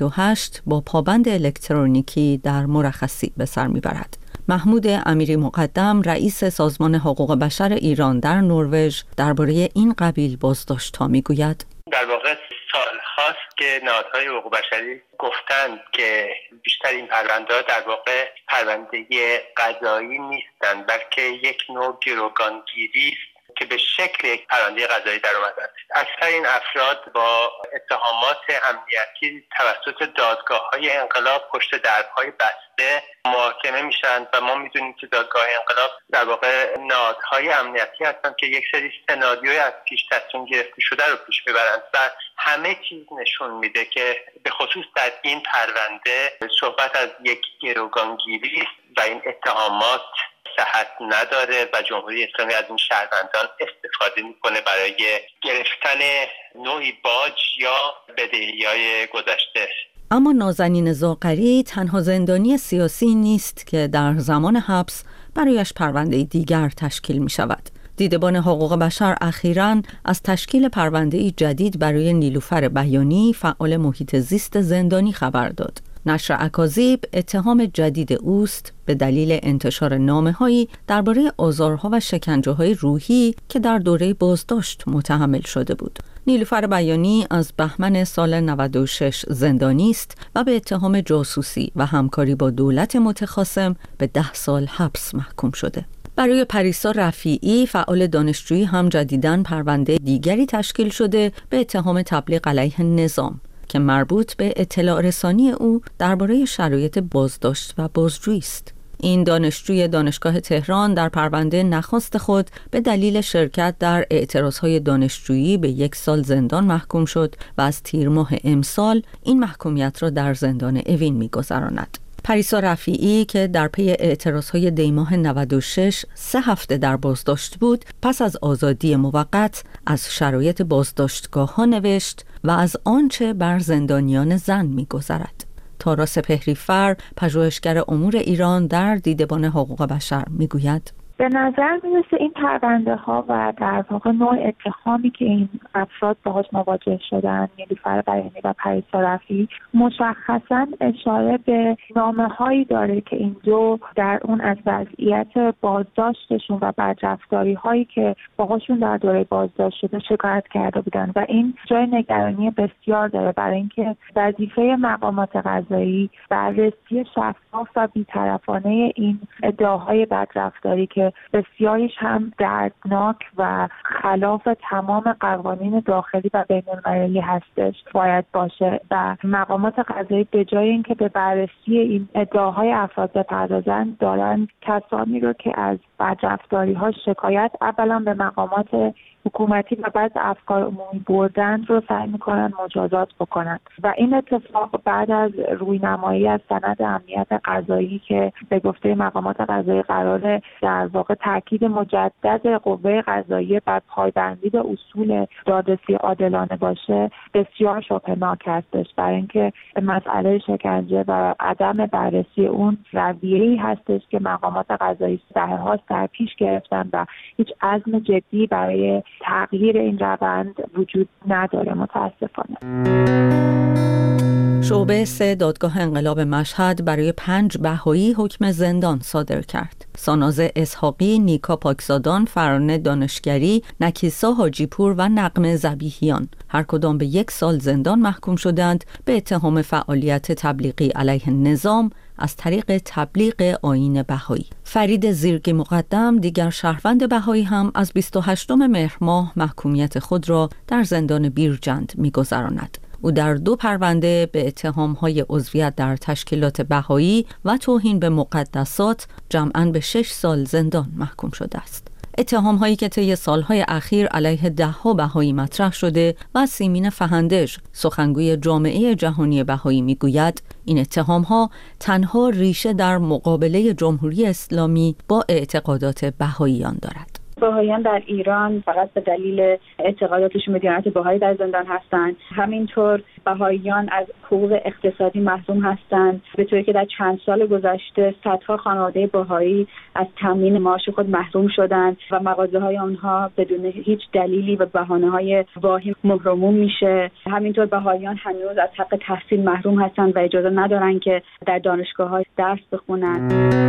98 با پابند الکترونیکی در مرخصی به سر میبرد. محمود امیری مقدم، رئیس سازمان حقوق بشر ایران در نروژ، درباره این قبیل بازداشت‌ها میگوید: در واقع سال هاست که نهادهای حقوق بشری گفتند که بیشتر این پرونده‌ها در واقع پرونده قضایی نیستند، بلکه یک نوع گروگانگیری است که به شکل یک پرونده قضایی در اومدن. اکثر این افراد با اتهامات امنیتی توسط دادگاه‌های انقلاب پشت درهای بسته محاکمه میشن و ما میدونیم که دادگاه انقلاب در واقع نهادهای امنیتی هستن که یک سری سناریوی از پیش تصمیم گرفته شده رو پیش میبرند و همه چیز نشون میده که به خصوص در این پرونده صحبت از یک گروگانگیری است و این اتهامات صحت نداره و جمهوری اسلامی از این شهروندان استفاده میکنه برای گرفتن نوعی باج یا بدهی‌های گذشته. اما نازنین زاغری تنها زندانی سیاسی نیست که در زمان حبس برایش پرونده دیگر تشکیل می شود. دیدبان حقوق بشر اخیراً از تشکیل پرونده جدید برای نیلوفر بیانی، فعال محیط زیست زندانی خبر داد. نشر اکاذیب اتهام جدید اوست به دلیل انتشار نامه‌هایی درباره آزارها و شکنجه‌های روحی که در دوره بازداشت متحمل شده بود. نیلوفر بیانی از بهمن سال 96 زندانی است و به اتهام جاسوسی و همکاری با دولت متخاصم به 10 سال حبس محکوم شده. برای پریسا رفیعی، فعال دانشجویی، هم جدیداً پرونده دیگری تشکیل شده به اتهام تبلیغ علیه نظام که مربوط به اطلاع رسانی او درباره شرایط بازداشت و بازجویی است. این دانشجوی دانشگاه تهران در پرونده نخست خود به دلیل شرکت در اعتراضهای دانشجویی به 1 سال زندان محکوم شد و از تیر ماه امسال این محکومیت را در زندان اوین می‌گذراند. پریسا رفیعی که در پی اعتراضهای دیماه 96 3 هفته در بازداشت بود، پس از آزادی موقت از شرایط بازداشتگاه‌ها نوشت و از آنچه بر زندانیان زن می‌گذرد. تارا سپهری‌فر، پژوهشگر امور ایران در دیدبان حقوق بشر میگوید: به نظر میرسه این پرونده ها و در واقع نوع اتهامی که این افراد باهاش مواجه شدن، نیلوفر بیانی و پریسا رفیعی، مشخصاً اشاره به نامه هایی داره که این دو در اون از وضعیت بازداشتشون و بدرفتاری هایی که باهاشون در دوره بازداشت شده شکایت کرده بودن و این جای نگرانی بسیار داره، برای اینکه وظیفه مقامات قضایی بررسی شفاف و بی‌طرفانه این ادعاهای بدرفتاری که بسیاریش هم دردناک و خلاف تمام قوانین داخلی و بین‌المللی هستش باید باشه و مقامات قضایی به جای اینکه به بررسی این ادعاهای افراد بپردازن، دارن کسانی رو که از بدرفتاری‌ها شکایت اولا به مقامات حکومتی و بعد افکار عمومی بردن رو سعی میکنن مجازات بکنن و این اتفاق بعد از روینمایی از سند امنیت قضایی که به گفته مقامات قضایی قراره در واقع تاکید مجدد قوه قضاییه بر پایبندی به اصول دادرسی عادلانه باشه، بسیار شبهه‌ناک هستش، برای اینکه مسئله شکنجه و عدم بررسی اون رویه‌ای هستش که مقامات قضایی دهه‌ها در پیش گرفتن و هیچ عزم جدی برای تغییر این روند وجود نداره متاسفانه. شعبه 3 دادگاه انقلاب مشهد برای 5 بهایی حکم زندان صادر کرد. ساناز اسحاقی، نیکا پاکزادان، فرانه دانشگری، نکیسا حاجیپور و نغمه ذبیحیان هر کدام به 1 سال زندان محکوم شدند به اتهام فعالیت تبلیغی علیه نظام از طریق تبلیغ آیین بهایی. فرید زیرگی مقدم، دیگر شهروند بهایی، هم از 28 مهر ماه محکومیت خود را در زندان بیرجند می‌گذراند. او در 2 پرونده به اتهام‌های عضویت در تشکیلات بهایی و توهین به مقدسات جمعاً به 6 سال زندان محکوم شده است. اتهام‌هایی که طی سال‌های اخیر علیه 10 بهایی مطرح شده و سیمین فهندش، سخنگوی جامعه جهانی بهایی میگوید این اتهام‌ها تنها ریشه در مقابله جمهوری اسلامی با اعتقادات بهاییان دارد. بهاییان در ایران فقط به دلیل اعتقاداتشون به دیانت بهایی در زندان هستند. همینطور بهاییان از حقوق اقتصادی محروم هستند، به طوری که در چند سال گذشته صدها خانواده بهایی از تامین معاش خود محروم شدند و مغازه‌های آنها بدون هیچ دلیلی و بهانه‌های واهی مهرموم میشه. همینطور بهاییان هنوز از حق تحصیل محروم هستند و اجازه ندارن که در دانشگاه‌ها درس بخونن.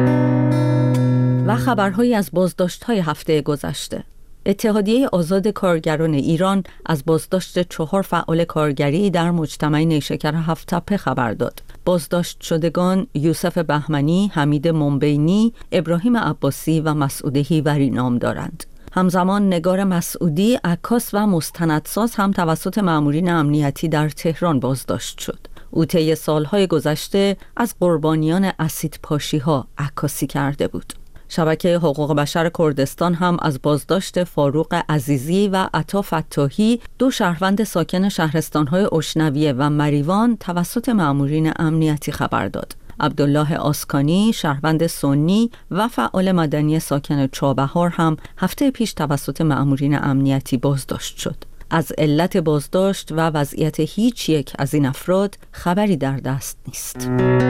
و خبرهایی از بازداشت‌های هفته گذشته. اتحادیه آزاد کارگران ایران از بازداشت 4 فعال کارگری در مجتمع نیشکر هفت‌تپه خبر داد. بازداشت شدگان یوسف بهمنی، حمید منبینی، ابراهیم عباسی و مسعود هیوری نام دارند. همزمان نگار مسعودی، عکاس و مستندساز هم توسط مامورین امنیتی در تهران بازداشت شد. او طی سالهای گذشته از قربانیان اسیدپاشی‌ها عکاسی کرده بود. شبکه حقوق بشر کردستان هم از بازداشت فاروق عزیزی و عطا فتاحی، 2 شهروند ساکن شهرستان‌های اشنویه و مریوان توسط مامورین امنیتی خبر داد. عبدالله آسکانی، شهروند سنی و فعال مدنی ساکن چابهار هم هفته پیش توسط مامورین امنیتی بازداشت شد. از علت بازداشت و وضعیت هیچ یک از این افراد خبری در دست نیست.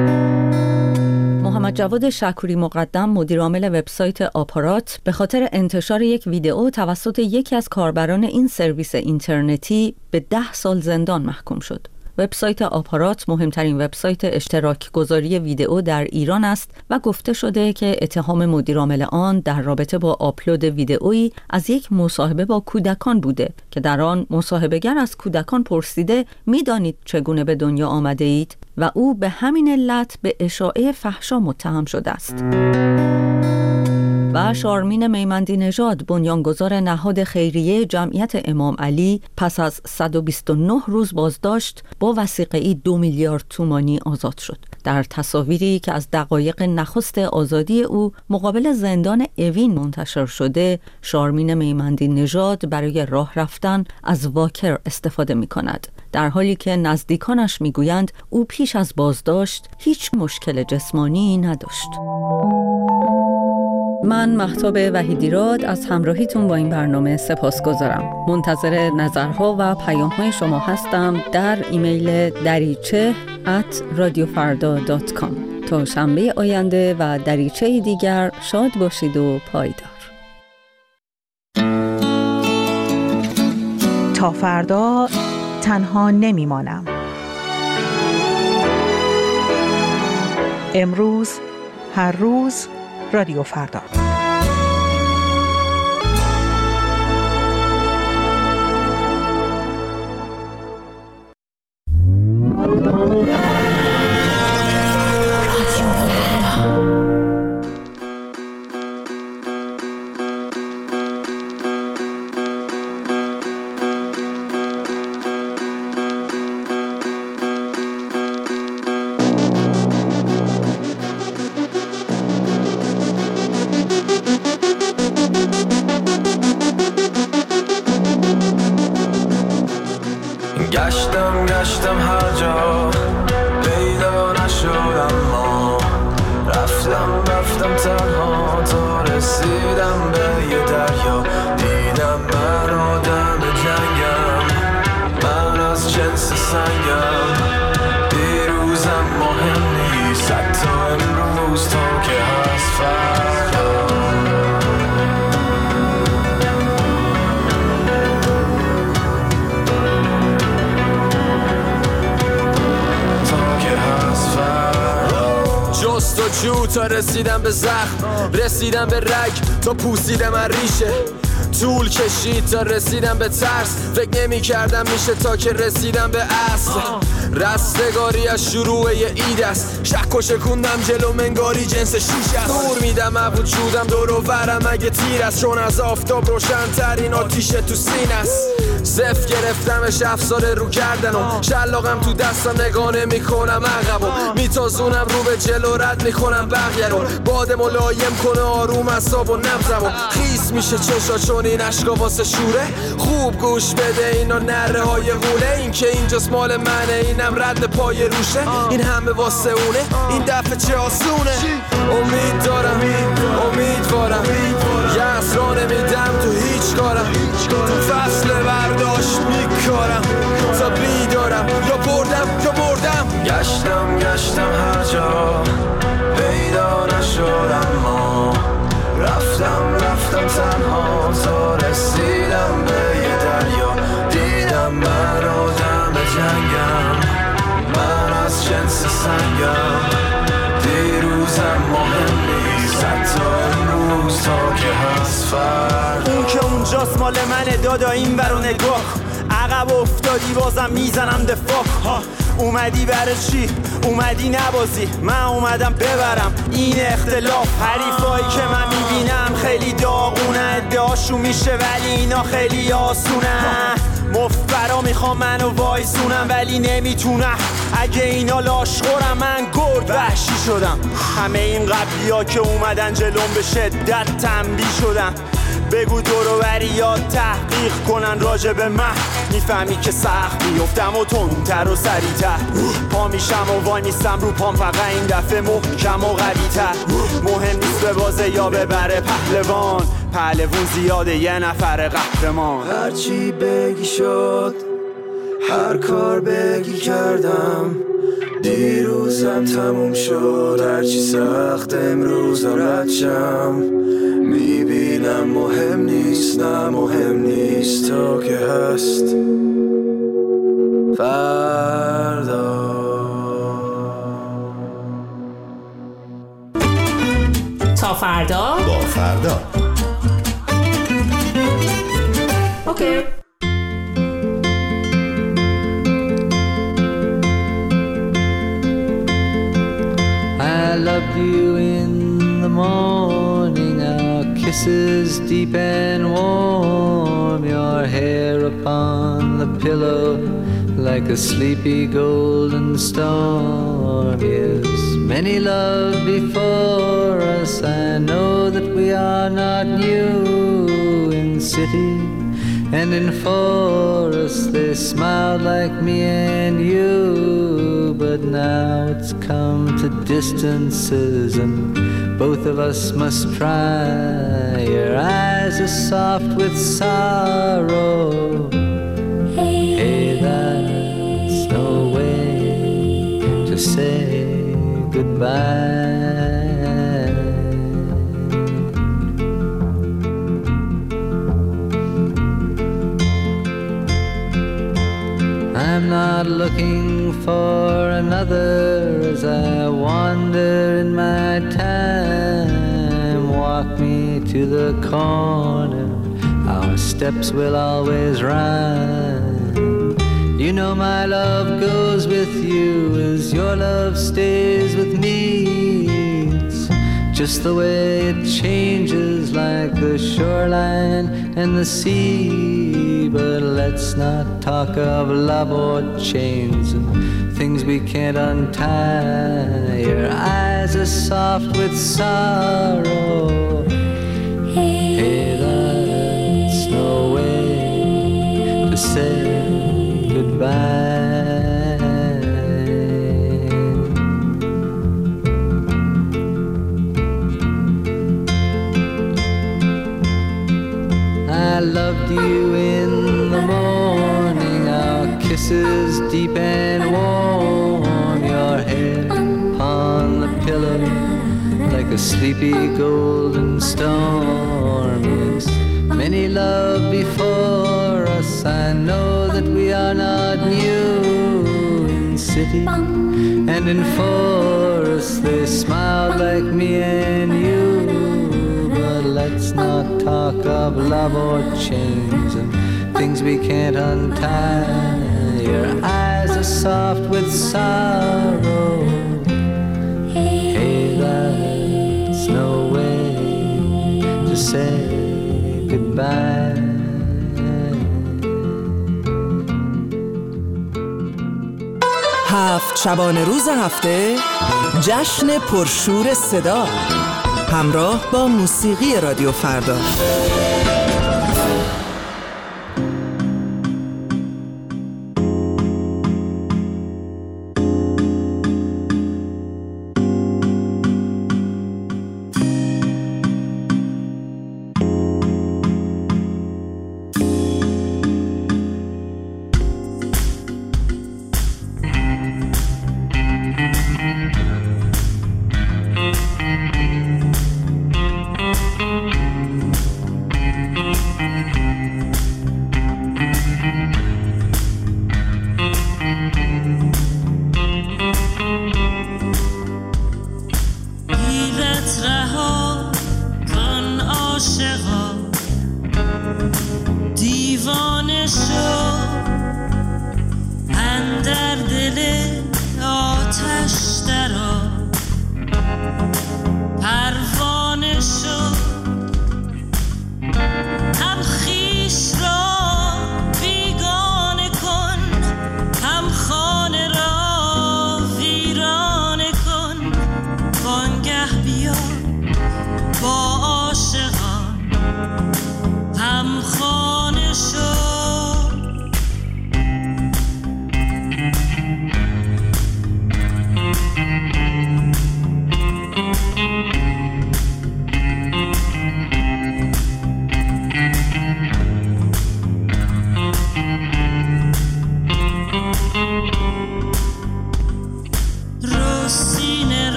محمد جواد شکوری مقدم، مدیر عامل وبسایت آپارات، به خاطر انتشار یک ویدئو توسط یکی از کاربران این سرویس اینترنتی به 10 سال زندان محکوم شد. وبسایت آپارات مهمترین وبسایت اشتراک گذاری ویدئو در ایران است و گفته شده که اتهام مدیر عامل آن در رابطه با آپلود ویدئویی از یک مصاحبه با کودکان بوده که در آن مصاحبه‌گر از کودکان پرسیده می‌دانید چگونه به دنیا آمده اید و او به همین علت به اشاعه فحشا متهم شده است. و شارمین میمندی نژاد بنیانگذار نهاد خیریه جمعیت امام علی پس از 129 روز بازداشت با وثیقه‌ای 2 میلیارد تومانی آزاد شد. در تصاویری که از دقایق نخست آزادی او مقابل زندان اوین منتشر شده، شارمین میمندی نژاد برای راه رفتن از واکر استفاده می کند، در حالی که نزدیکانش می گویند او پیش از بازداشت هیچ مشکل جسمانی نداشت. من مهتاب وحیدیراد از همراهیتون با این برنامه سپاسگزارم. منتظر نظرها و پیام‌های شما هستم در ایمیل dariche@radiofarda.com. تا شنبه آینده و دریچه دیگر شاد باشید و پایدار. تا فردا تنها نمیمانم. امروز، هر روز، رادیو فردا. گشتم هر جا پیدا نشدم، ما رفتم تنها تا رسیدم به یه دریا. دیدم من آدم جنگم، من از جنس سنگم. دیروزم مهم نیست، حتی امروز تا که هست فردا. جستجو تا رسیدم به زخم، رسیدم به رگ تا پوسیدم از ریشه. طول کشید تا رسیدم به ترس، فکر نمی کردم میشه تا که رسیدم به اصل. رستگاری از شروع یه اید است، شک و شکوندم جلو منگاری جنس شیش است. دور میدم از وجودم دور و برم اگه تیر است، چون از آفتاب روشن ترین آتیش تو سین است. صف گرفتمش 7 سال رو کردنم، شلاقم تو دستم نگانه میکنم عقبم، میتازونم رو به جلو رد میکنم بقیه رو. باد ملایم کنه آروم اعصاب و نبضمو، خیس میشه چشا چون این عشقا واسه شوره. خوب گوش بده اینا نره های غوله، این که اینجاست مال منه، اینم رد پای روشه. این همه واسه اونه، این دفعه چه آسونه. امید دارم، امیدوارم، یه اسرا نمیدم تو هیچ کارم. تو فصل برداشت میکارم تا بیدارم، یا بردم. گشتم هر جا پیدا نشدم، ما رفتم تنها تا رسیدم به یه دریا. دیدم من آدم جنگم، من از جنس سنگم. دیروزم مهم نیست، حتی امروز تا که هست فردا. اون که اونجاست مال منه دادا، این برو نگاه. عقب افتادی بازم میزنم دفاع. اومدی برای چی؟ اومدی نبازی، من اومدم ببرم این اختلاف. حریفایی که من میبینم خیلی داغونه، ادعاشو میشه ولی اینا خیلی آسونه. مفبرا میخوام منو وایسونم ولی نمیتونم، اگه اینا لاشخورم من گرد وحشی شدم. همه این قبلیا که اومدن جلوم به شدت تنبیه شدن. بگو دورو بریات تحقیق کنن راجع به من، میفهمی که سخت بیفتم و تندتر و سریعتر. پا میشم و وای میستم رو پام، فقط این دفعه محکم و قوی‌تر. مهم نیست به بازه یا ببره پهلوون زیاده یه نفر قهرمان. هرچی بگی شد، هر کار بگی کردم. دیروزم تموم شد، هرچی سخت امروزم رد شم. میبینم مهم نیست، نه مهم نیست تا که هست فردا. تا فردا با فردا. اوکی. I loved you in the morning, I'll kisses deep and warm, your hair upon the pillow like a sleepy golden storm. Yes, many love before us, I know that we are not new. In city and in forest they smiled like me and you, but now it's come to distances and both of us must try. Your eyes are soft with sorrow. Hey, that's no way to say goodbye. I'm not looking for another as I wander in my time. Walk me to the corner, our steps will always rhyme. You know my love goes with you as your love stays with me. It's just the way it changes like the shoreline and the sea. But let's not talk of love or chains and things we can't untie. Your eyes are soft with sorrow. Hey, that's no way to say goodbye. I loved you in the morning, our kisses deep and warm, your head upon the pillow like a sleepy golden storm. Yes, many love before us, I know that we are not new. In city and in forest they smiled like me and you, but let's not talk of love or chains and things we can't untie. Your eyes are soft with sorrow. Hey, that's no way to say goodbye. هفت شبانه روز هفته جشن پرشور صدا همراه با موسیقی رادیو فردا.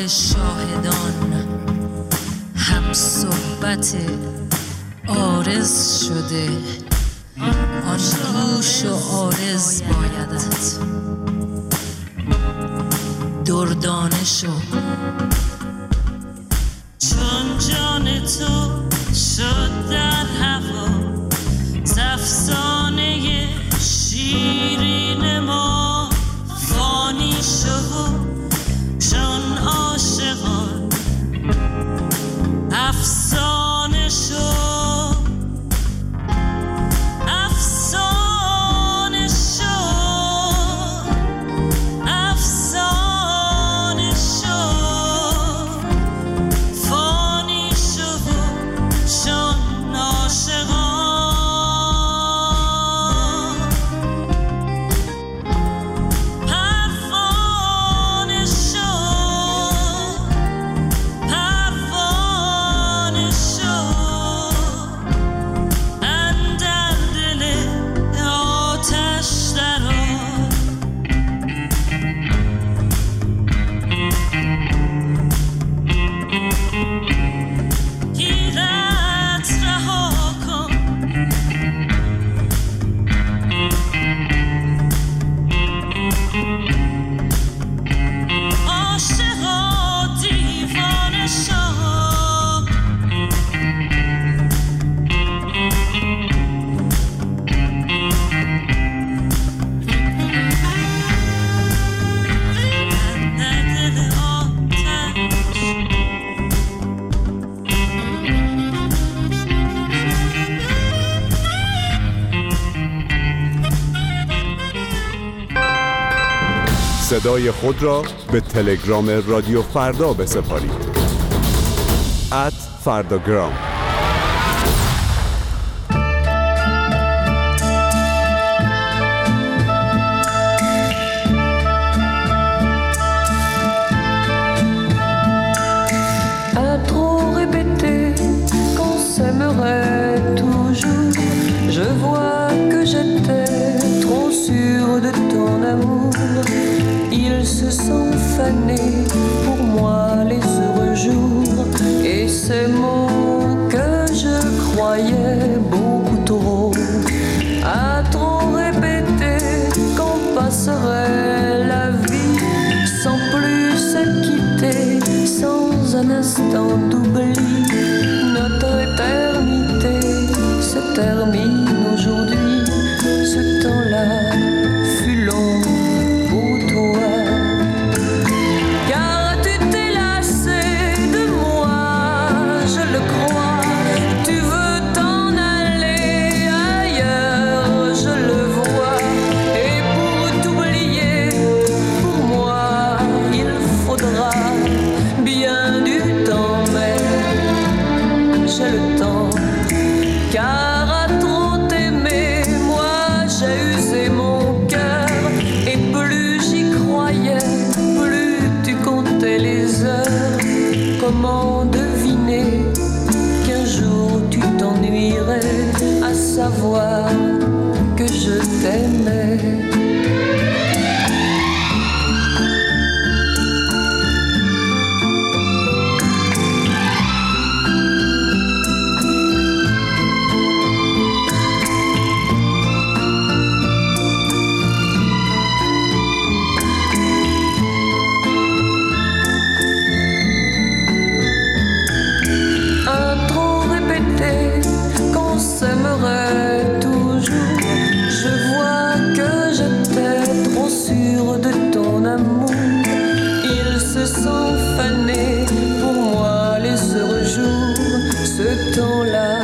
شاهدان هم صحبت عارض شده، آن گوش و عارض بایدت دردانه شو. چون جان تو شد در هوا افسانه شیرین ما، فانی شو چون عاشقان افسانه شو. صدای خود را به تلگرام رادیو فردا بسپارید. @فرداگرام. Pour moi les heureux jours et ces mots que je croyais beaucoup trop, à trop répéter qu'on passerait la vie sans plus se quitter, sans un instant d'oubli. Notre éternité se termine aujourd'hui, ce temps-là fut long pour toi. Comment deviner qu'un jour tu t'ennuierais à savoir que je t'aimais? Pour moi les heureux jours, ce temps-là